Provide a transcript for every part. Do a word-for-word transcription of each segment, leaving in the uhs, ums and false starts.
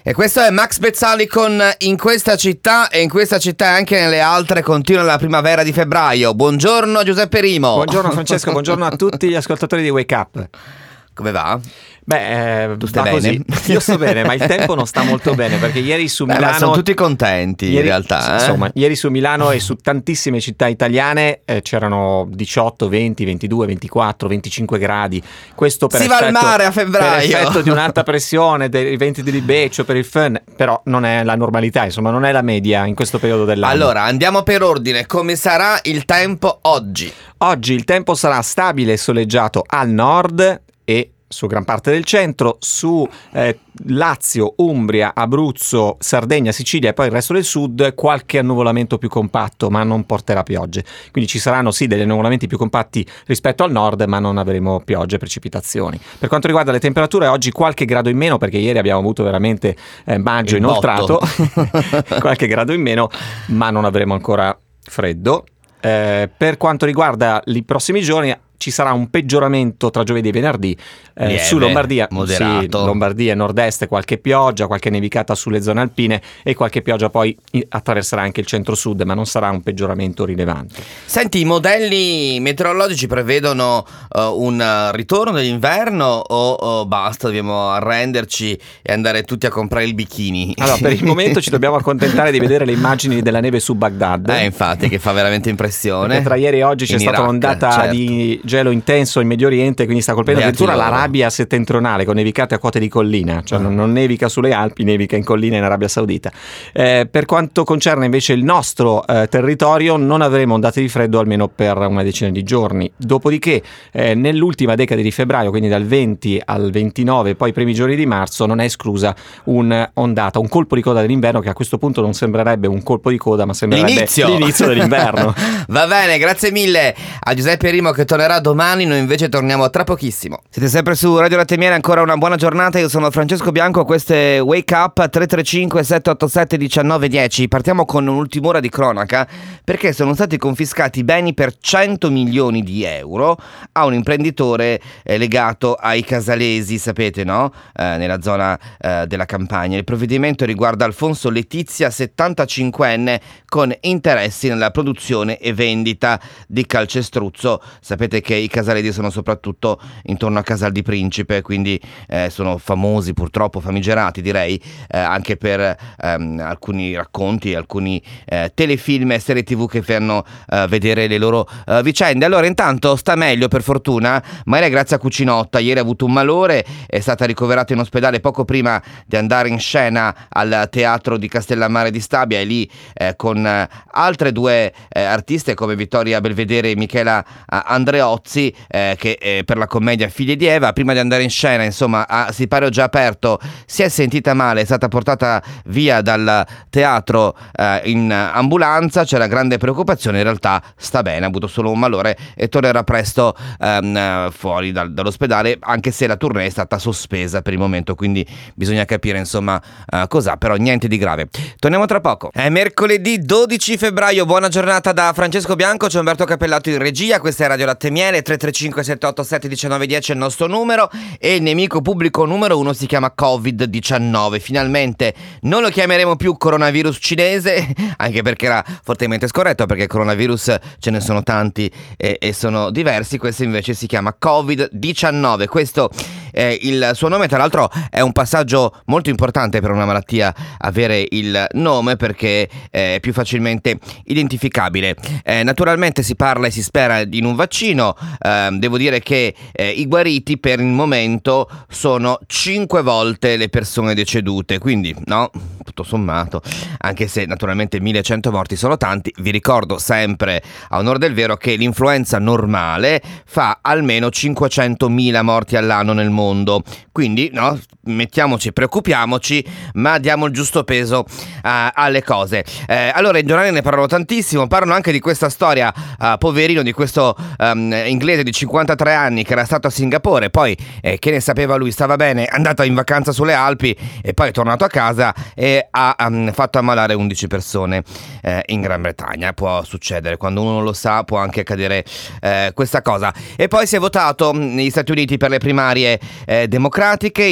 E questo è Max Pezzali con In questa città, e in questa città e anche nelle altre continua la primavera di febbraio. Buongiorno Giuseppe Rimo. Buongiorno Francesco, buongiorno a tutti gli ascoltatori di Wake Up. Come va? Beh, eh, tu stai va bene? Così. Io sto bene, ma il tempo non sta molto bene, perché ieri su Beh, Milano... sono tutti contenti ieri, in realtà. Eh? Insomma, ieri su Milano e su tantissime città italiane eh, c'erano diciotto, venti, ventidue, ventiquattro, venticinque gradi. Questo per si effetto, va al mare a febbraio. Per effetto di un'alta pressione, dei venti di libeccio, per il fun, però non è la normalità, insomma, non è la media in questo periodo dell'anno. Allora, andiamo per ordine. Come sarà il tempo oggi? Oggi il tempo sarà stabile e soleggiato al nord e su gran parte del centro, su eh, Lazio, Umbria, Abruzzo, Sardegna, Sicilia e poi il resto del sud qualche annuvolamento più compatto, ma non porterà piogge. Quindi ci saranno sì degli annuvolamenti più compatti rispetto al nord, ma non avremo piogge e precipitazioni. Per quanto riguarda le temperature, oggi qualche grado in meno, perché ieri abbiamo avuto veramente eh, maggio il inoltrato, qualche grado in meno, ma non avremo ancora freddo. Eh, per quanto riguarda i prossimi giorni, ci sarà un peggioramento tra giovedì e venerdì eh, Lieve, su Lombardia, moderato. Sì, Lombardia e nord-est, qualche pioggia, qualche nevicata sulle zone alpine e qualche pioggia poi attraverserà anche il centro-sud, ma non sarà un peggioramento rilevante. Senti, i modelli meteorologici prevedono uh, un ritorno dell'inverno o, o basta, dobbiamo arrenderci e andare tutti a comprare il bikini? Allora, per il momento ci dobbiamo accontentare di vedere le immagini della neve su Baghdad. Eh, infatti, che fa veramente impressione. Perché tra ieri e oggi c'è In stata Iraq, un'ondata certo. di gelo intenso in Medio Oriente, quindi sta colpendo Beati addirittura loro. l'Arabia settentrionale con nevicate a quote di collina, cioè non, non nevica sulle Alpi, nevica in collina in Arabia Saudita. Eh, per quanto concerne invece il nostro eh, territorio, non avremo ondate di freddo almeno per una decina di giorni. Dopodiché eh, nell'ultima decade di febbraio, quindi dal venti al ventinove, poi i primi giorni di marzo, non è esclusa un'ondata, un colpo di coda dell'inverno, che a questo punto non sembrerebbe un colpo di coda, ma sembrerebbe l'inizio, l'inizio dell'inverno. Va bene, grazie mille a Giuseppe Rimo, che tornerà domani. Noi invece torniamo tra pochissimo. Siete sempre su Radio Latte Miele, ancora una buona giornata. Io sono Francesco Bianco, questo è Wake Up. Tre tre cinque sette otto sette uno nove uno zero. Partiamo con un'ultima ora di cronaca, perché sono stati confiscati beni per cento milioni di euro a un imprenditore eh, legato ai Casalesi, sapete, no? Eh, nella zona eh, della Campania. Il provvedimento riguarda Alfonso Letizia, settantacinquenne, con interessi nella produzione e vendita di calcestruzzo. Sapete che i Casalesi sono soprattutto intorno a Casal di Principe, quindi eh, sono famosi, purtroppo famigerati direi, eh, anche per ehm, alcuni racconti, alcuni eh, telefilm e serie tv che fanno eh, vedere le loro eh, vicende. Allora, intanto sta meglio, per fortuna, Maria Grazia Cucinotta. Ieri ha avuto un malore, è stata ricoverata in ospedale poco prima di andare in scena al Teatro di Castellammare di Stabia, e lì eh, con eh, altre due eh, artiste come Vittoria Belvedere e Michela eh, Andreozzi, eh, che eh, per la commedia Figlie di Eva, prima di andare in scena, insomma, a sipario già aperto, si è sentita male, è stata portata via dal teatro eh, in ambulanza. C'era grande preoccupazione, in realtà sta bene, ha avuto solo un malore e tornerà presto ehm, fuori dal, dall'ospedale, anche se la tournée è stata sospesa per il momento, quindi bisogna capire insomma eh, cos'ha, però niente di grave. Torniamo tra poco. È mercoledì dodici febbraio, buona giornata da Francesco Bianco, c'è Umberto Cappellato in regia, questa è Radio Latte Miele. Tre tre cinque sette otto sette uno nove uno zero è il nostro numero, e il nemico pubblico numero uno si chiama covid diciannove. Finalmente non lo chiameremo più coronavirus cinese, anche perché era fortemente scorretto, perché coronavirus ce ne sono tanti e, e sono diversi. Questo invece si chiama covid diciannove, questo è il suo nome. Tra l'altro è un passaggio molto importante per una malattia avere il nome, perché è più facilmente identificabile. Eh, naturalmente si parla e si spera in un vaccino. Eh, devo dire che eh, i guariti per il momento sono cinque volte le persone decedute, quindi no, tutto sommato, anche se naturalmente millecento morti sono tanti. Vi ricordo sempre, a onor del vero, che l'influenza normale fa almeno cinquecentomila morti all'anno nel mondo, quindi no, mettiamoci, preoccupiamoci, ma diamo il giusto peso uh, alle cose. Eh, allora, i giornali ne parlano tantissimo, parlano anche di questa storia, uh, poverino, di questo um, inglese di cinquantatré anni che era stato a Singapore, poi eh, che ne sapeva lui, stava bene, è andato in vacanza sulle Alpi e poi è tornato a casa e ha um, fatto ammalare undici persone eh, in Gran Bretagna. Può succedere, quando uno non lo sa può anche accadere eh, questa cosa. E poi si è votato negli Stati Uniti per le primarie eh, democratiche in New Hampshire.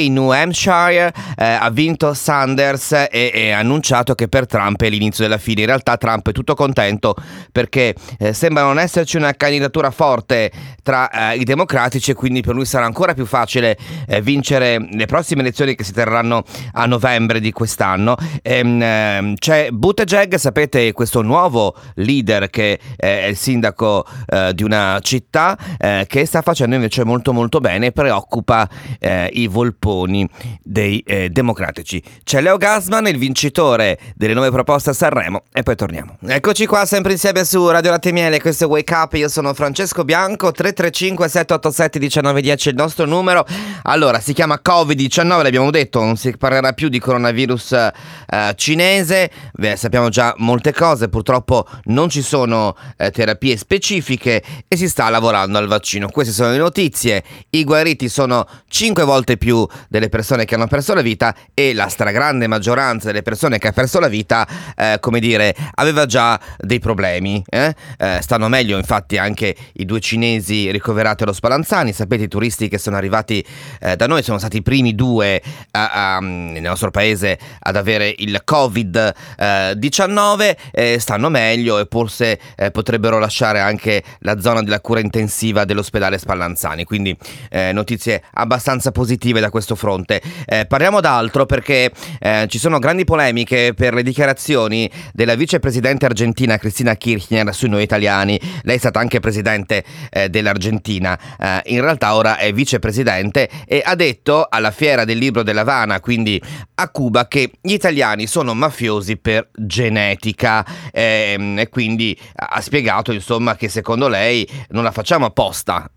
Hampshire, eh, ha vinto Sanders e, e ha annunciato che per Trump è l'inizio della fine. In realtà Trump è tutto contento perché eh, sembra non esserci una candidatura forte tra eh, i democratici, e quindi per lui sarà ancora più facile eh, vincere le prossime elezioni che si terranno a novembre di quest'anno. Ehm, ehm, c'è Buttigieg, sapete, questo nuovo leader che eh, è il sindaco eh, di una città eh, che sta facendo invece molto molto bene, preoccupa eh, i volponi dei eh, democratici. C'è Leo Gassman, il vincitore delle nuove proposte a Sanremo, e poi torniamo. Eccoci qua sempre insieme su Radio Latte e Miele, questo è Wake Up, io sono Francesco Bianco. Tre tre cinque sette otto sette uno nove uno zero il nostro numero. Allora, si chiama covid diciannove, l'abbiamo detto, non si parlerà più di coronavirus eh, cinese. Beh, sappiamo già molte cose, purtroppo non ci sono eh, terapie specifiche e si sta lavorando al vaccino. Queste sono le notizie. I guariti sono cinque volte più delle persone che hanno perso la vita, e la stragrande maggioranza delle persone che ha perso la vita, eh, come dire, aveva già dei problemi. Eh? Eh, stanno meglio infatti anche i due cinesi ricoverati allo Spallanzani. Sapete, i turisti che sono arrivati eh, da noi sono stati i primi due a, a, nel nostro paese ad avere il covid diciannove, eh, stanno meglio e forse eh, potrebbero lasciare anche la zona della cura intensiva dell'ospedale Spallanzani, quindi eh, notizie abbastanza positive da questo fronte. Eh, parliamo d'altro perché eh, ci sono grandi polemiche per le dichiarazioni della vicepresidente argentina Cristina Kirchner sui noi italiani. Lei è stata anche presidente eh, dell'Argentina, eh, in realtà ora è vicepresidente, e ha detto alla Fiera del Libro dell'Havana, quindi a Cuba, che gli italiani sono mafiosi per genetica, ehm, e quindi ha spiegato insomma che secondo lei non la facciamo apposta,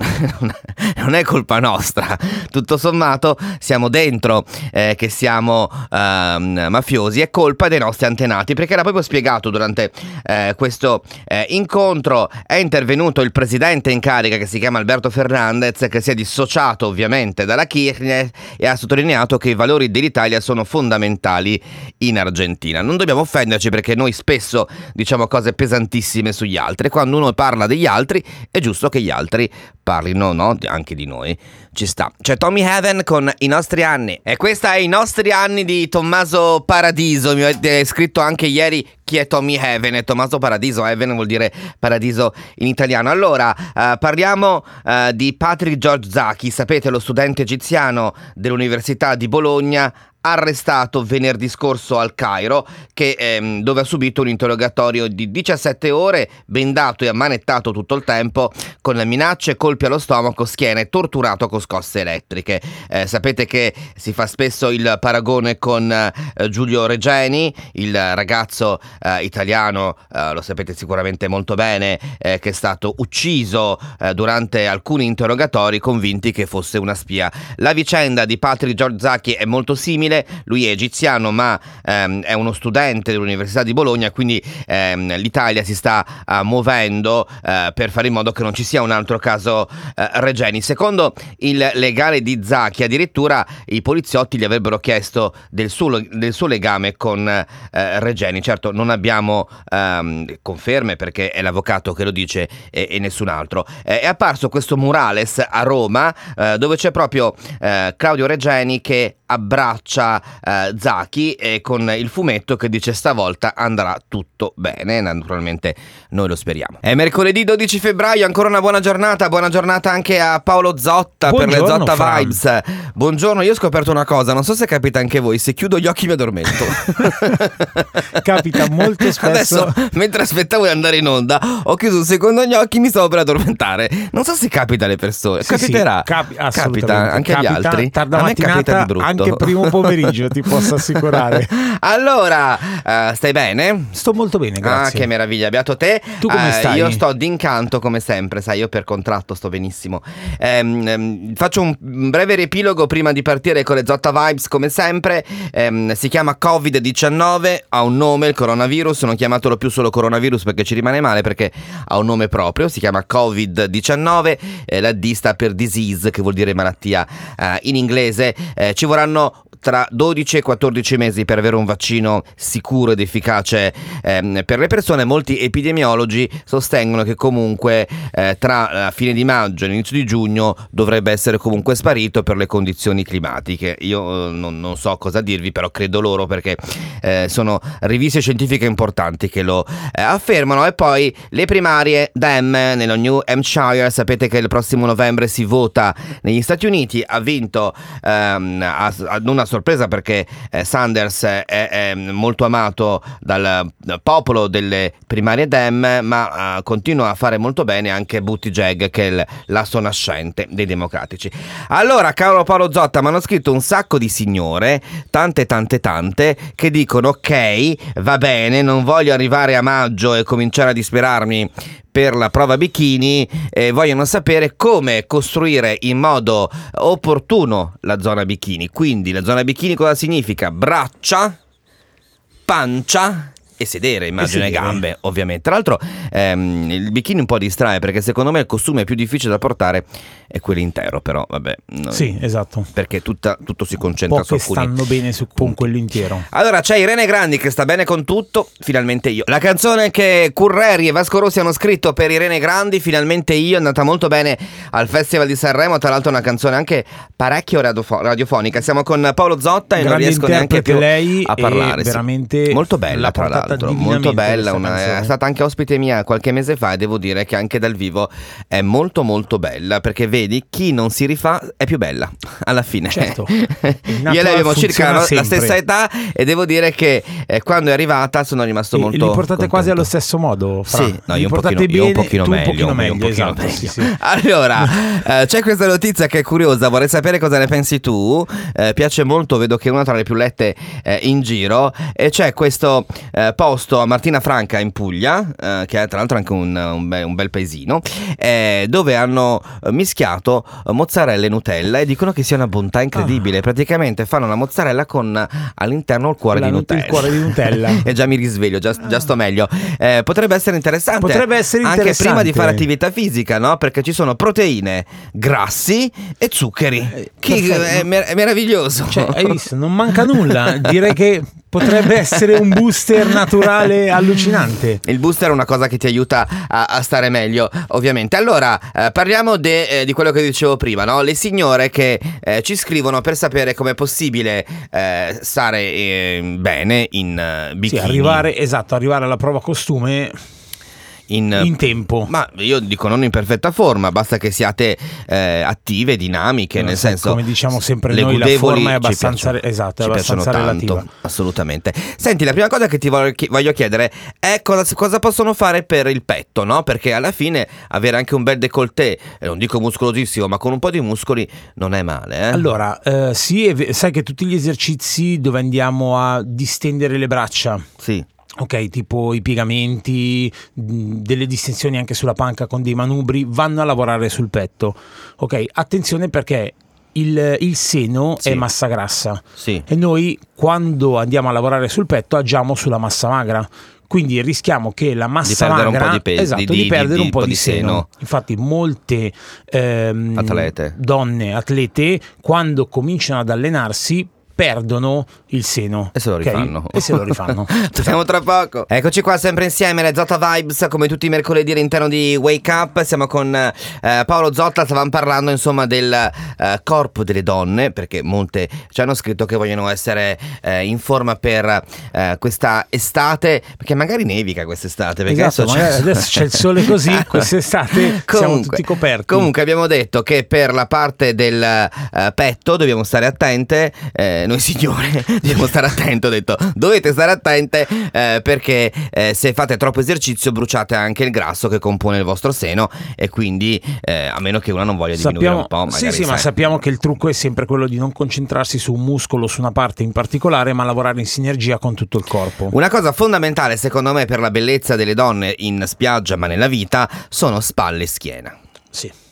non è colpa nostra, tutto sommato siamo dentro eh, che siamo ehm, mafiosi, è colpa dei nostri antenati, perché l'ha proprio spiegato durante eh, questo eh, incontro. È intervenuto il presidente in carica, che si chiama Alberto Fernandez, che si è dissociato ovviamente dalla Kirchner e ha sottolineato che i valori dell'Italia sono fondamentali in Argentina. Non dobbiamo offenderci, perché noi spesso diciamo cose pesantissime sugli altri. Quando uno parla degli altri è giusto che gli altri parlino, no? Anche di noi. Ci sta. C'è Tommy Heaven con I nostri anni, e questa è I nostri anni di Tommaso Paradiso. Mi avete scritto anche ieri chi è Tommy Heaven, e Tommaso Paradiso, Heaven vuol dire paradiso in italiano. Allora eh, parliamo eh, di Patrick George Zaki, sapete, lo studente egiziano dell'Università di Bologna, arrestato venerdì scorso al Cairo, che, ehm, dove ha subito un interrogatorio di diciassette ore, bendato e ammanettato tutto il tempo, con minacce, colpi allo stomaco, schiena, e torturato con scosse elettriche. Eh, sapete che si fa spesso il paragone con eh, Giulio Regeni, il ragazzo eh, italiano, eh, lo sapete sicuramente molto bene, eh, che è stato ucciso eh, durante alcuni interrogatori, convinti che fosse una spia. La vicenda di Patrick George Zaki è molto simile. Lui è egiziano, ma ehm, è uno studente dell'Università di Bologna, quindi ehm, l'Italia si sta uh, muovendo uh, per fare in modo che non ci sia un altro caso uh, Regeni. Secondo il legale di Zaki, addirittura i poliziotti gli avrebbero chiesto del suo, del suo legame con uh, Regeni. Certo, non abbiamo um, conferme, perché è l'avvocato che lo dice e, e nessun altro. Eh, è apparso questo murales a Roma, uh, dove c'è proprio uh, Claudio Regeni che abbraccia uh, Zaki, e con il fumetto che dice stavolta andrà tutto bene. Naturalmente noi lo speriamo. È mercoledì dodici febbraio, ancora una buona giornata. Buona giornata anche a Paolo Zotta. Buongiorno, per le Zotta Fran. Vibes. Buongiorno, io ho scoperto una cosa, non so se capita anche voi, se chiudo gli occhi mi addormento. Capita molto spesso. Adesso, mentre aspettavo di andare in onda, ho chiuso un secondo gli occhi, mi stavo per addormentare. Non so se capita alle persone. Sì, Capiterà. Sì, capi- capita anche agli altri. Tarda a me capita di brutto. Anche primo pomeriggio, ti posso assicurare. Allora, uh, stai bene? Sto molto bene, grazie. Ah, che meraviglia, beato te. Tu come uh, stai? Io sto d'incanto come sempre, sai, io per contratto sto benissimo. Um, um, faccio un breve riepilogo prima di partire con le Zotta Vibes, come sempre. Um, si chiama covid diciannove, ha un nome, il coronavirus. Non chiamatelo più solo coronavirus, perché ci rimane male, perché ha un nome proprio, si chiama covid diciannove. Eh, la D sta per disease, che vuol dire malattia uh, in inglese. Eh, ci vorranno vorranno tra dodici e quattordici mesi per avere un vaccino sicuro ed efficace ehm, per le persone. Molti epidemiologi sostengono che comunque eh, tra la fine di maggio e l'inizio di giugno dovrebbe essere comunque sparito per le condizioni climatiche. Io eh, non, non so cosa dirvi, però credo loro, perché eh, sono riviste scientifiche importanti che lo eh, affermano. E poi le primarie Dem nello New Hampshire, sapete che il prossimo novembre si vota negli Stati Uniti. Ha vinto ehm, a, a, non a sorpresa, perché eh, Sanders è, è molto amato dal, dal popolo delle primarie Dem, ma uh, continua a fare molto bene anche Buttigieg, che è il, l'asso nascente dei democratici. Allora, caro Paolo Zotta, mi hanno scritto un sacco di signore, tante tante tante, che dicono ok, va bene, non voglio arrivare a maggio e cominciare a disperarmi per la prova bikini, e vogliono sapere come costruire in modo opportuno la zona bikini. Quindi la zona bikini cosa significa? Braccia, pancia e sedere, immagino, e gambe, ovviamente. Tra l'altro ehm, il bikini un po' distrae, perché secondo me il costume più difficile da portare è quello intero, però vabbè. No, sì, esatto. Perché tutta, tutto si concentra su alcuni stanno bene su con quello intero. Allora c'è Irene Grandi che sta bene con tutto, finalmente io. La canzone che Curreri e Vasco Rossi hanno scritto per Irene Grandi, finalmente io, è andata molto bene al Festival di Sanremo. Tra l'altro è una canzone anche parecchio radiofo- radiofonica. Siamo con Paolo Zotta e grande non riesco neanche più lei a parlare. Veramente sì. Molto bella, tra l'altro. Molto bella, una, è stata anche ospite mia qualche mese fa, e devo dire che anche dal vivo è molto molto bella, perché vedi, chi non si rifà è più bella alla fine. Certo. Io e lei abbiamo circa no, la stessa età, e devo dire che eh, quando è arrivata sono rimasto e, molto li portate contento. Quasi allo stesso modo, Fra. Sì, no, io un, pochino, bene, io un pochino tu meglio, un pochino meglio, un pochino esatto, meglio. Sì, sì. Allora eh, c'è questa notizia che è curiosa, vorrei sapere cosa ne pensi tu. Eh, piace molto, vedo che è una tra le più lette eh, in giro, e c'è questo eh, posto a Martina Franca in Puglia, eh, che è tra l'altro anche un, un, bel, un bel paesino, eh, dove hanno mischiato mozzarella e Nutella, e dicono che sia una bontà incredibile. Ah. Praticamente fanno la mozzarella con all'interno il cuore, di Nutella. il cuore di Nutella. E già mi risveglio, già, già sto meglio. Eh, potrebbe essere interessante. Potrebbe essere anche interessante. prima di fare attività fisica, no? Perché ci sono proteine, grassi e zuccheri. Eh, che è, mer- è meraviglioso. Cioè, hai visto? Non manca nulla. Direi che potrebbe essere un booster naturale allucinante. Il booster è una cosa che ti aiuta a, a stare meglio, ovviamente. Allora, eh, parliamo de, eh, di quello che dicevo prima, no? Le signore che eh, ci scrivono per sapere com'è possibile eh, stare eh, bene in uh, bikini. Sì, arrivare, esatto, arrivare alla prova costume in, in tempo. Ma io dico non in perfetta forma, basta che siate eh, attive, dinamiche, no, nel sì, senso, come diciamo sempre le noi, la forma è abbastanza, piacciono, esatto, è ci abbastanza piacciono relativa. Tanto, assolutamente. Senti, la prima cosa che ti voglio, voglio chiedere è cosa, cosa possono fare per il petto, no? Perché alla fine avere anche un bel décolleté, eh, non dico muscolosissimo, ma con un po' di muscoli non è male, eh? Allora, eh, sì, è, sai che tutti gli esercizi dove andiamo a distendere le braccia, sì, ok, tipo i piegamenti, delle distensioni anche sulla panca con dei manubri, vanno a lavorare sul petto. Ok, attenzione, perché il, il seno sì. è massa grassa, sì. e noi quando andiamo a lavorare sul petto agiamo sulla massa magra. Quindi rischiamo che la massa di magra un po' di, pe- esatto, di, di perdere di, un po' di di seno. seno. Infatti molte ehm, atlete. donne, atlete, quando cominciano ad allenarsi perdono il seno e se lo rifanno, okay? E se lo rifanno. Torniamo tra poco. Eccoci qua sempre insieme, le Zotta Vibes, come tutti i mercoledì all'interno di Wake Up. Siamo con eh, Paolo Zotta. Stavamo parlando insomma del eh, corpo delle donne, perché molte ci hanno scritto che vogliono essere eh, in forma per eh, questa estate, perché magari nevica quest'estate, perché esatto, adesso, c'è... adesso c'è il sole così, quest'estate comunque, siamo tutti coperti. Comunque abbiamo detto che per la parte del eh, petto dobbiamo stare attente, eh, noi signore dobbiamo stare attenti, ho detto dovete stare attente eh, perché eh, se fate troppo esercizio bruciate anche il grasso che compone il vostro seno, e quindi eh, a meno che una non voglia diminuire sappiamo, un po', magari, sì sì sai. Ma sappiamo che il trucco è sempre quello di non concentrarsi su un muscolo, su una parte in particolare, ma lavorare in sinergia con tutto il corpo. Una cosa fondamentale secondo me per la bellezza delle donne in spiaggia, ma nella vita, sono spalle e schiena. Sì.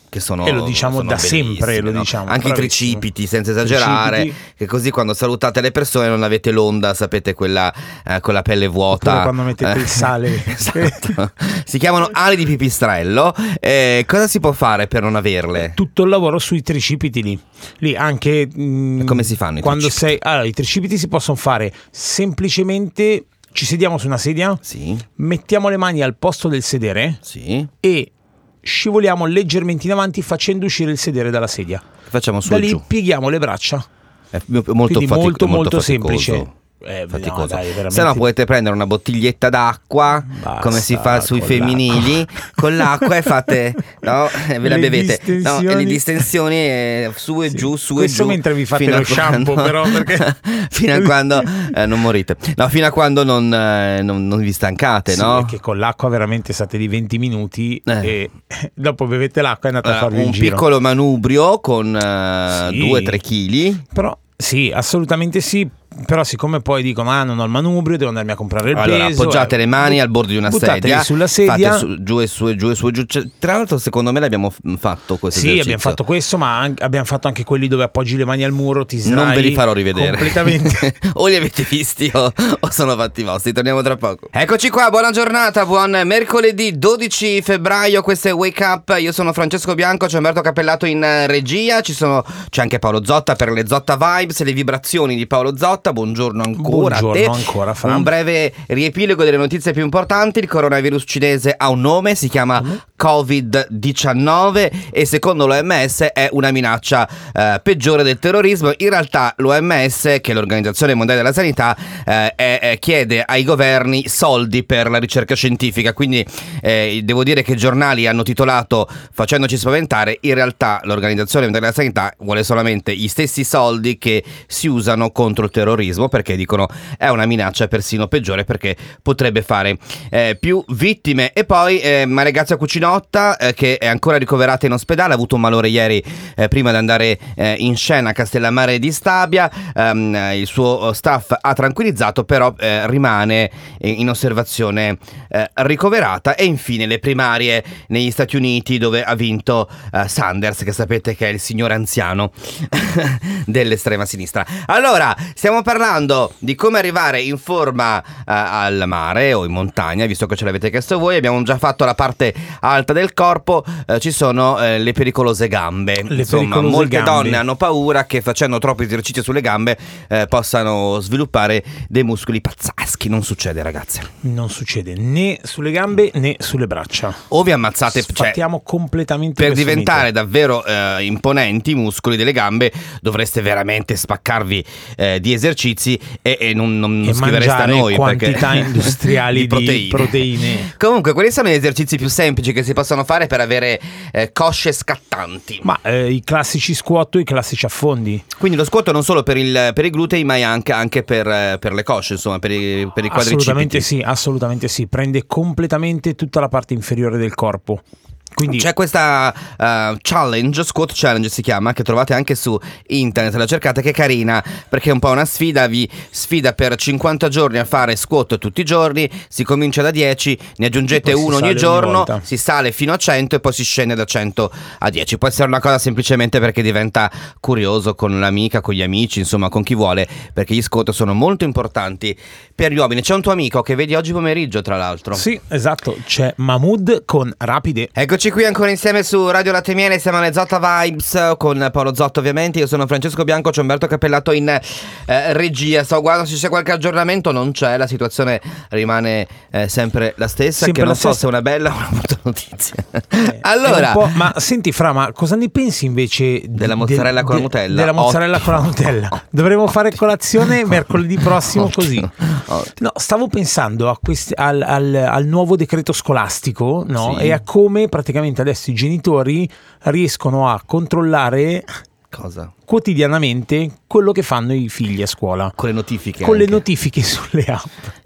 che sono, e lo diciamo sono da sempre, lo no? diciamo, anche bravissimo. I tricipiti, senza esagerare, Tricipiti. che così quando salutate le persone non avete l'onda, sapete, quella eh, con la pelle vuota. Oppure quando mettete il sale. Esatto. Si chiamano ali di pipistrello. Eh, cosa si può fare per non averle? Tutto il lavoro sui tricipiti lì. Lì anche mh, come si fanno i quando tricipiti? sei allora, i tricipiti si possono fare semplicemente, ci sediamo su una sedia, Sì, mettiamo le mani al posto del sedere sì. e scivoliamo leggermente in avanti facendo uscire il sedere dalla sedia. Facciamo su Da e lì giù. pieghiamo le braccia. È molto, Quindi fatico- molto, molto faticoso. semplice. Eh, Faticoso. no, dai, veramente. Se no potete prendere una bottiglietta d'acqua, Basta, come si fa sui con femminili, con l'acqua e fate, no, e ve la Le bevete, no, e distensioni. le distensioni eh, su e Sì. giù, su Questo e giù. mentre vi fate fino lo a quando- shampoo, però, perché- fino a quando eh, non morite, no, fino a quando non, eh, non, non vi stancate, Sì, no? è che con l'acqua veramente state di venti minuti Eh. e dopo bevete l'acqua e andate a Eh, farvi un un giro. piccolo manubrio con eh, Sì. due tre chili. Però sì, assolutamente sì. Però siccome poi dicono ah non ho il manubrio, devo andarmi a comprare il Allora, peso, appoggiate eh, le mani but- al bordo di una buttateli sedia, sulla sedia. fate su, giù e su e giù e su e giù. Cioè, tra l'altro, secondo me l'abbiamo f- fatto questo Sì, esercizio. abbiamo fatto questo, ma anche- abbiamo fatto anche quelli dove appoggi le mani al muro, ti sdrai Non ve li farò rivedere completamente. o li avete visti o, o sono fatti vostri. Torniamo tra poco. Eccoci qua, buona giornata, buon mercoledì dodici febbraio. Questo è Wake Up. Io sono Francesco Bianco, c'è Umberto Cappellato in eh, regia. Ci sono, c'è anche Paolo Zotta per le Zotta Vibes, le vibrazioni di Paolo Zotta. Buongiorno ancora Buongiorno a te. ancora, Fra. Un breve riepilogo delle notizie più importanti. Il coronavirus cinese ha un nome, si chiama covid diciannove e secondo l'O M S è una minaccia eh, peggiore del terrorismo. In realtà l'O M S, che è l'Organizzazione Mondiale della Sanità, eh, è, è, chiede ai governi soldi per la ricerca scientifica, quindi eh, devo dire che i giornali hanno titolato facendoci spaventare. In realtà l'Organizzazione Mondiale della Sanità vuole solamente gli stessi soldi che si usano contro il terrorismo, perché dicono è una minaccia persino peggiore, perché potrebbe fare eh, più vittime. E poi eh, Maria Grazia Cucinotta, eh, che è ancora ricoverata in ospedale, ha avuto un malore ieri eh, prima di andare eh, in scena a Castellammare di Stabia. Um, il suo staff ha tranquillizzato, però eh, rimane in osservazione eh, ricoverata. E infine le primarie negli Stati Uniti, dove ha vinto eh, Sanders, che sapete che è il signore anziano dell'estrema sinistra. Allora, stiamo parlando di come arrivare in forma eh, al mare o in montagna, visto che ce l'avete chiesto voi. Abbiamo già fatto la parte alta del corpo, eh, ci sono eh, le pericolose gambe. Le Insomma, pericolose molte gambe. donne hanno paura che facendo troppi esercizi sulle gambe eh, possano sviluppare dei muscoli pazzeschi. Non succede, ragazze. Non succede né sulle gambe né sulle braccia. O vi ammazzate, cioè, Sfattiamo completamente per questo diventare mito. davvero eh, imponenti i muscoli delle gambe dovreste veramente spaccarvi eh, di esercizi e, e non, non E scrivereste a mangiare noi quantità perché- industriali di proteine. Comunque, quali sono gli esercizi più semplici che si possono fare per avere eh, cosce scattanti? Ma eh, i classici squat o i classici affondi. Quindi lo squat non solo per, il, per i glutei, ma anche, anche per, eh, per le cosce, insomma, per i, per i quadricipiti. Assolutamente sì, assolutamente sì. Prende completamente tutta la parte inferiore del corpo. Quindi C'è questa uh, challenge, squat challenge si chiama, che trovate anche su internet, la cercate, che è carina perché è un po' una sfida. Vi sfida per cinquanta giorni a fare squat tutti i giorni, si comincia da dieci, ne aggiungete E poi si uno ogni sale ogni giorno, volta. si sale fino a cento e poi si scende da cento a dieci. Può essere una cosa semplicemente perché diventa curioso con l'amica, con gli amici, insomma con chi vuole, perché gli squat sono molto importanti per gli uomini. C'è un tuo amico che vedi oggi pomeriggio, tra l'altro. sì, esatto, c'è Mahmood con Rapide. Eccoci qui ancora insieme su Radio Latte e Miele, siamo alle Zotta Vibes con Paolo Zotta ovviamente. Io sono Francesco Bianco, c'è Umberto Cappellato in eh, regia. Sto guardando se c'è qualche aggiornamento, non c'è, la situazione rimane eh, sempre la stessa, Sempre che non la so stessa. se è una bella o una brutta notizia. Eh, Allora, è un po'- ma senti Fra, ma cosa ne pensi invece Della del- mozzarella con la Nutella? Della mozzarella Ottimo. con la Nutella. Dovremmo fare colazione mercoledì prossimo Ottimo. così. Ottimo. No, stavo pensando a questi, al, al, al nuovo decreto scolastico, no? Sì. E a come praticamente adesso i genitori riescono a controllare cosa? quotidianamente quello che fanno i figli a scuola. Con le notifiche Con le anche. notifiche sulle app.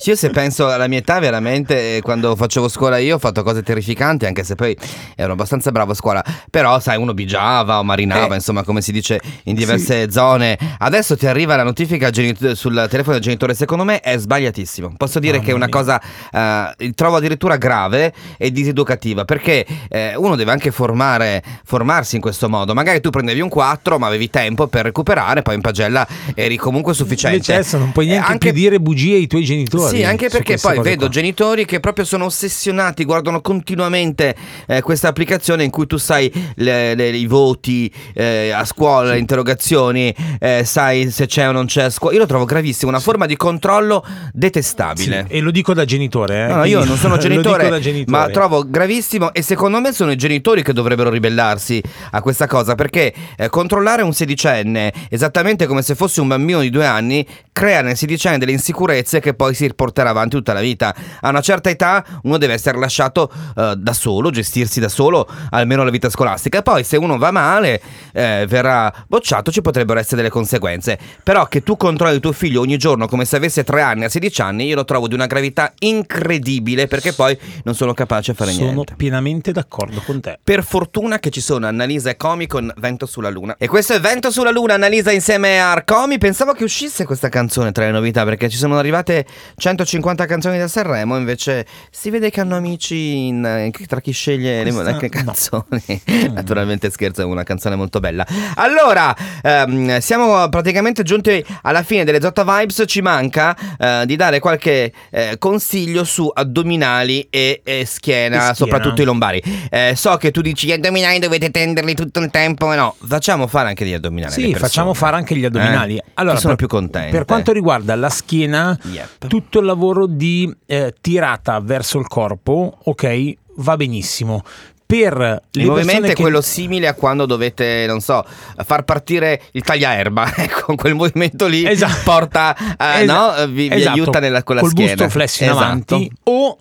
Io se penso alla mia età, veramente, quando facevo scuola io ho fatto cose terrificanti, anche se poi ero abbastanza bravo a scuola. Però sai, uno bigiava o marinava, eh. insomma, come si dice in diverse sì. zone. Adesso ti arriva la notifica genit- sul telefono del genitore, secondo me è sbagliatissimo. Posso dire Mamma che è una mia. cosa uh, trovo addirittura grave e diseducativa, perché eh, uno deve anche formare formarsi in questo modo. Magari tu prendevi un quattro ma avevi tempo per recuperare, poi in pagella eri comunque sufficiente. Invece adesso non puoi neanche eh, anche... più dire bugie ai tuoi genitori. Sì, anche perché poi vedo qua. genitori che proprio sono ossessionati, guardano continuamente eh, questa applicazione in cui tu sai le, le, i voti eh, a scuola, sì. le interrogazioni, eh, sai se c'è o non c'è a scuola. Io lo trovo gravissimo, una sì. forma di controllo detestabile. Sì, e lo dico da genitore. Eh, no, no, io non sono genitore, da genitore, ma trovo gravissimo, e secondo me sono i genitori che dovrebbero ribellarsi a questa cosa, perché eh, controllare un sedicenne esattamente come se fosse un bambino di due anni crea nel sedicenne delle insicurezze che poi si porterà avanti tutta la vita. A una certa età uno deve essere lasciato uh, da solo, gestirsi da solo almeno la vita scolastica, e poi se uno va male eh, verrà bocciato, ci potrebbero essere delle conseguenze. Però che tu controlli il tuo figlio ogni giorno come se avesse tre anni a sedici anni, io lo trovo di una gravità incredibile, perché poi non sono capace a fare sono niente. Sono pienamente d'accordo con te. Per fortuna che ci sono Annalisa e Comi con Vento sulla Luna. E questo è Vento sulla Luna, Annalisa insieme a Arcomi. Pensavo che uscisse questa canzone tra le novità, perché ci sono arrivate centocinquanta canzoni da Sanremo, invece si vede che hanno amici in, in, tra chi sceglie questa, le, le canzoni. No. Naturalmente scherzo, è una canzone molto bella. Allora, ehm, siamo praticamente giunti alla fine delle Zotta Vibes. Ci manca eh, di dare qualche eh, consiglio su addominali e, e, schiena, e schiena, soprattutto i lombari. Eh, so che tu dici gli addominali dovete tenderli tutto il tempo, no, facciamo fare anche gli addominali. Sì, facciamo fare anche gli addominali. Eh? Allora, sono per, più contenti. Per quanto riguarda la schiena, yep. tutto il lavoro di eh, tirata verso il corpo, ok, va benissimo. Per le il movimento è che... quello simile a quando dovete, non so, far partire il tagliaerba. Con quel movimento lì esatto. porta, eh, esatto. no? Vi, vi esatto. aiuta nella, con la col schiena. Col busto flesso in esatto. avanti. O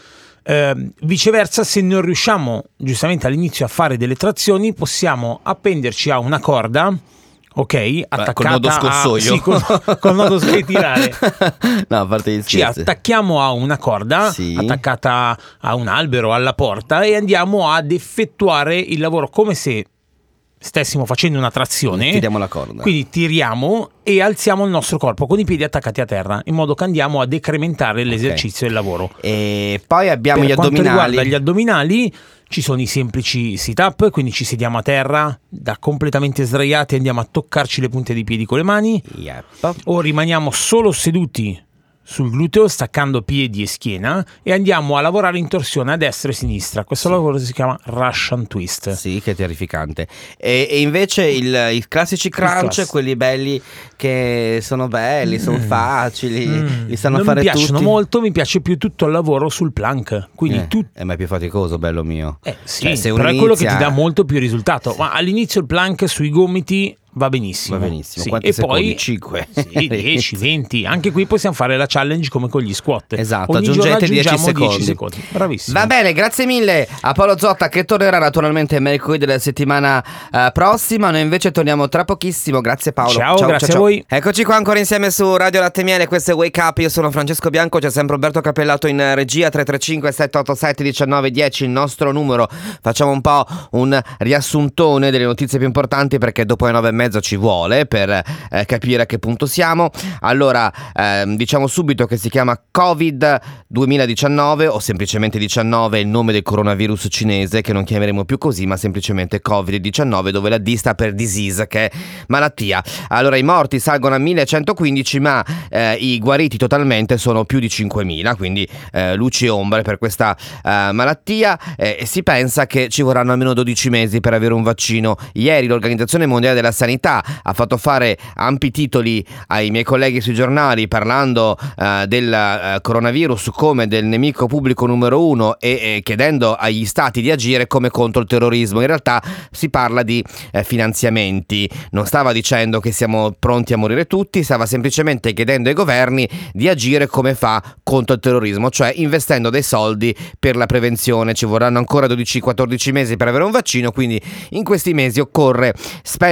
eh, viceversa, se non riusciamo giustamente all'inizio a fare delle trazioni, possiamo appenderci a una corda. Ok, attaccata col nodo scorsoio. A, sì, col, col nodo scorsoio tirare. No, a parte gli scherzi. Ci attacchiamo a una corda sì. attaccata a un albero, alla porta, e andiamo ad effettuare il lavoro come se stessimo facendo una trazione. Tiriamo la corda. Quindi tiriamo e alziamo il nostro corpo con i piedi attaccati a terra, in modo che andiamo a decrementare l'esercizio okay. del lavoro. E poi abbiamo per gli addominali. Per quanto riguarda gli addominali, ci sono i semplici sit-up, quindi ci sediamo a terra, da completamente sdraiati andiamo a toccarci le punte dei piedi con le mani, yep. o rimaniamo solo seduti sul gluteo staccando piedi e schiena e andiamo a lavorare in torsione a destra e sinistra. Questo sì. lavoro si chiama Russian Twist. Sì, che è terrificante. E, e invece il, i classici crunch, class. quelli belli che sono belli, mm. sono facili, mm. li sanno non fare tutti. Mi piacciono tutti. molto, mi piace più tutto il lavoro sul plank. Quindi eh, tu... è mai più faticoso, bello mio. Eh, sì, cioè, se però inizia... è quello che ti dà molto più risultato. Ma all'inizio il plank sui gomiti va benissimo. Va benissimo. Sì. Quanti e secondi? poi cinque. Sì, dieci, venti. Anche qui possiamo fare la challenge come con gli squat. Esatto, ogni aggiungete dieci secondi. dieci secondi. Bravissimo. Va bene, grazie mille a Paolo Zotta, che tornerà naturalmente mercoledì della settimana uh, prossima. Noi invece torniamo tra pochissimo. Grazie Paolo. Ciao, ciao grazie ciao, a ciao. voi. Eccoci qua ancora insieme su Radio Latte Miele. Questo è Wake Up. Io sono Francesco Bianco. C'è sempre Roberto Cappellato in regia. Tre tre cinque sette otto sette uno nove uno zero il nostro numero. Facciamo un po' un riassuntone delle notizie più importanti, perché dopo le nove e mezzo ci vuole per eh, capire a che punto siamo. Allora, ehm, diciamo subito che si chiama Covid duemiladiciannove, o semplicemente diciannove è il nome del coronavirus cinese, che non chiameremo più così, ma semplicemente Covid diciannove, dove la D sta per disease, che è malattia. Allora, i morti salgono a millecentoquindici, ma eh, i guariti totalmente sono più di cinquemila, quindi eh, luci e ombre per questa eh, malattia, eh, e si pensa che ci vorranno almeno dodici mesi per avere un vaccino. Ieri l'Organizzazione Mondiale della Sanità ha fatto fare ampi titoli ai miei colleghi sui giornali, parlando uh, del uh, coronavirus come del nemico pubblico numero uno e, e chiedendo agli stati di agire come contro il terrorismo. In realtà si parla di eh, finanziamenti. Non stava dicendo che siamo pronti a morire tutti, stava semplicemente chiedendo ai governi di agire come fa contro il terrorismo, cioè investendo dei soldi per la prevenzione. Ci vorranno ancora dodici quattordici mesi per avere un vaccino, quindi in questi mesi occorre spendere molti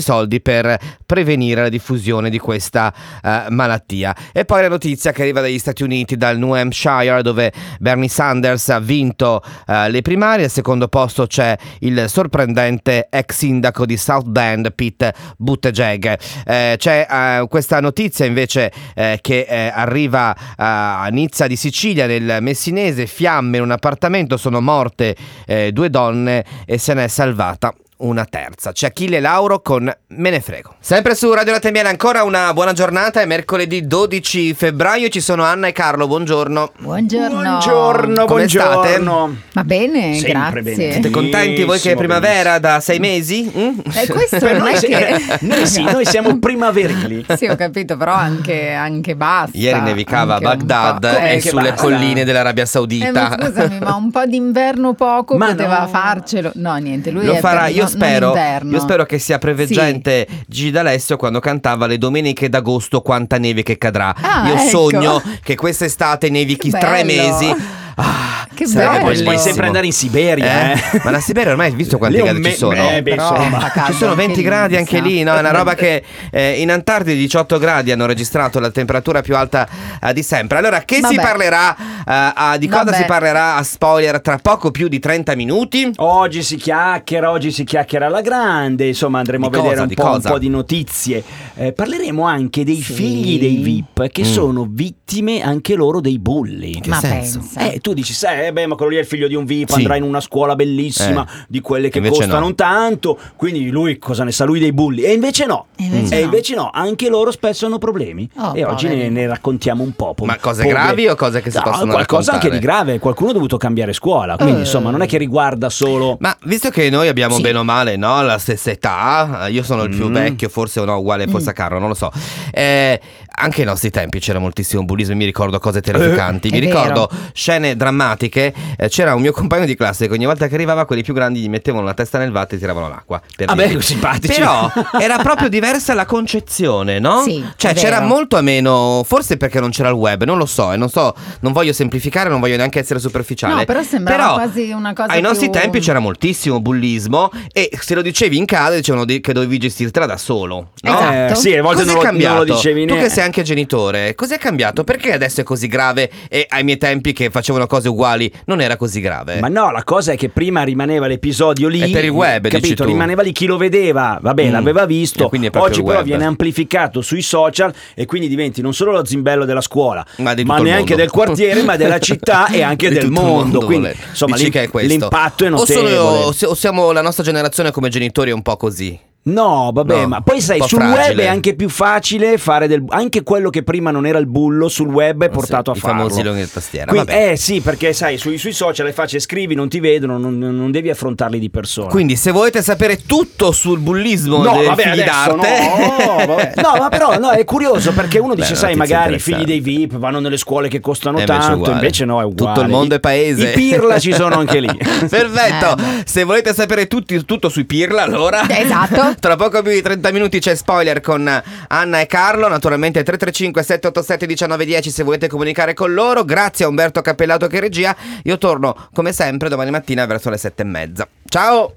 soldi per prevenire la diffusione di questa uh, malattia. E poi la notizia che arriva dagli Stati Uniti, dal New Hampshire, dove Bernie Sanders ha vinto uh, le primarie. Al secondo posto c'è il sorprendente ex sindaco di South Bend, Pete Buttigieg. Eh, c'è uh, questa notizia invece eh, che eh, arriva uh, a Nizza di Sicilia, nel Messinese, fiamme in un appartamento, sono morte eh, due donne e se ne è salvata una terza. C'è Achille Lauro con Me ne frego. Sempre su Radio Latte Miele, ancora una buona giornata. È mercoledì dodici febbraio. Ci sono Anna e Carlo. Buongiorno. Buongiorno. Buongiorno, Come buongiorno. Va bene, Sempre grazie. bene. Siete contenti voi che è primavera da sei mesi? Mm? Eh, questo non Noi, è sì, che... noi sì, noi siamo primaverili. Sì, ho capito, però anche, anche basta. Ieri nevicava a Anche un Baghdad po'. e Eh, sulle basta. colline dell'Arabia eh, Saudita. ma scusami, ma un po' d'inverno poco Ma poteva no. farcelo. No, niente, lui Lo è farà, per io non- spero. non inverno. Io spero che sia preveggente Gigi D'Alessio quando cantava le domeniche d'agosto quanta neve che cadrà. Ah, Io ecco. sogno che quest'estate nevichi Che tre bello. mesi. Ah, Che sarebbe bello. Poi bellissimo. puoi sempre andare in Siberia, eh. Ma la Siberia ormai hai visto quanti Lì è un gradi ci me- sono? eh, beh, Però insomma. fa caldo Ci sono anche venti lì, gradi mi anche sa. lì, no? È una roba che eh, in Antartide diciotto gradi hanno registrato la temperatura più alta eh, di sempre. Allora, che si Vabbè. parlerà? eh, a- di cosa Vabbè. si parlerà a spoiler tra poco più di trenta minuti? Oggi si chiacchiera, oggi si chiacchiera alla grande, insomma andremo Di a vedere cosa, un di po', un cosa? po' di notizie. Eh, parleremo anche dei Sì. figli dei V I P che Mm. sono vittime anche loro dei bulli. Che Ma senso? pensa. Eh, tu dici, sai, eh, beh, ma quello lì è il figlio di un V I P, Sì. andrà in una scuola bellissima, Eh. di quelle che Invece costano no. tanto, quindi lui cosa ne sa lui dei bulli? E invece no. E invece E no. invece no, anche loro spesso hanno problemi. Oh, e oggi ne, poveri. ne raccontiamo un po'. po- Ma cose po- gravi o cose che si No, possono qualcosa raccontare? anche di grave, qualcuno ha dovuto cambiare scuola, quindi Eh. insomma non è che riguarda solo... Ma visto che noi abbiamo Sì. bene o male, no, la stessa età, io sono il più Mm. vecchio, forse o no, uguale forse a Carlo, non lo so. Eh, anche ai nostri tempi c'era moltissimo bullismo, mi ricordo cose terrificanti, Eh, mi è ricordo vero. scene drammatiche. Eh, c'era un mio compagno di classe che ogni volta che arrivava quelli più grandi gli mettevano la testa nel watt e tiravano l'acqua. Per Ah beh, dire. simpatici. Però era proprio diversa la concezione, no? Sì, Cioè è c'era vero. molto meno, forse perché non c'era il web, non lo so, e non so, non voglio semplificare, non voglio neanche essere superficiale. No, però sembrava Però quasi una cosa ai nostri più- tempi c'era moltissimo bullismo e se lo dicevi in casa dicevano di- che dovevi gestirtela da solo, no? Esatto. Eh, sì, a volte Cos'è non lo, cambiato? non lo dicevi Tu neanche. che sei anche genitore, cos'è cambiato? Perché adesso è così grave e ai miei tempi che facevano cose uguali non era così grave? Ma no, la cosa è che prima rimaneva l'episodio lì. È per il web, dici capito? tu. Rimaneva lì chi lo vedeva, vabbè, Mm. l'aveva visto. E quindi è proprio Oggi il però web. viene amplificato sui social e quindi diventi non solo lo zimbello della scuola, Ma di tutto il neanche mondo. del quartiere, ma della città e anche Di del tutto il mondo. Quindi, volete. insomma, Dici l'im- che è questo. l'impatto è O sono- notevole. o se- o siamo la nostra generazione come genitori è un po' così. No, vabbè, No, ma poi sai, un po' sul fragile. web è anche più facile fare del... Anche quello che prima non era il bullo, sul web è portato Sì, a i farlo. famosi lunghi di tastiera. Quindi- Vabbè. eh sì, perché sai, sui, sui social è facile, scrivi, non ti vedono, non, non devi affrontarli di persona. Quindi se volete sapere tutto sul bullismo No, dei vabbè, figli adesso d'arte no, vabbè. No, ma però no, è curioso perché uno dice, Beh, sai, notizie magari i figli dei interessanti. V I P vanno nelle scuole che costano E invece è tanto, uguale. invece no, è uguale. Tutto il mondo I- è paese. I pirla ci sono anche lì. Perfetto, Eh, se volete sapere tutti, tutto sui pirla allora Esatto. tra poco più di trenta minuti c'è spoiler con Anna e Carlo. Naturalmente tre tre cinque sette otto sette uno nove uno zero se volete comunicare con loro. Grazie a Umberto Cappellato che regia. Io torno come sempre domani mattina verso le sette e mezza. Ciao.